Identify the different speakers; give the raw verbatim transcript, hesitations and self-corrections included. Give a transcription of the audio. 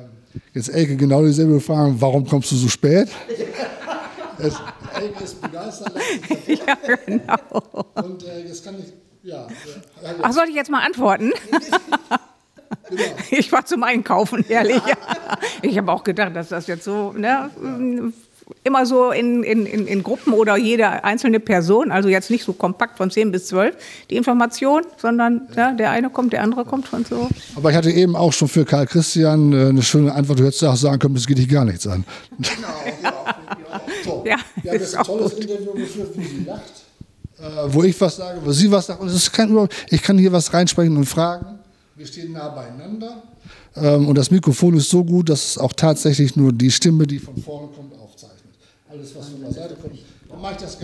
Speaker 1: Jetzt Elke genau dieselbe Frage, warum kommst du so spät? Es, Elke ist begeistert.
Speaker 2: Ja, genau.
Speaker 1: Und äh, jetzt kann ich, ja. ja
Speaker 2: Ach, soll ich jetzt mal antworten?
Speaker 1: Genau.
Speaker 2: Ich war zum Einkaufen, ehrlich. Ich habe auch gedacht, dass das jetzt so, ne, immer so in, in, in Gruppen oder jede einzelne Person, also jetzt nicht so kompakt von zehn bis zwölf, die Information, sondern ja. Ja, der eine kommt, der andere kommt und so.
Speaker 1: Aber ich hatte eben auch schon für Karl Christian eine schöne Antwort. Du hättest auch sagen können, das geht dich gar nichts an. Genau, ja. So,
Speaker 2: ja,
Speaker 1: wir haben jetzt ein tolles gut. Interview geführt, wo sie lacht, äh, wo ich was sage, wo sie was sagt. Und es ist kein, ich kann hier was reinsprechen und fragen. Wir stehen nah beieinander. Ähm, und das Mikrofon ist so gut, dass es auch tatsächlich nur die Stimme, die von vorne kommt, aufzeichnet. Alles, was von der Seite kommt, dann mache ich das gerne.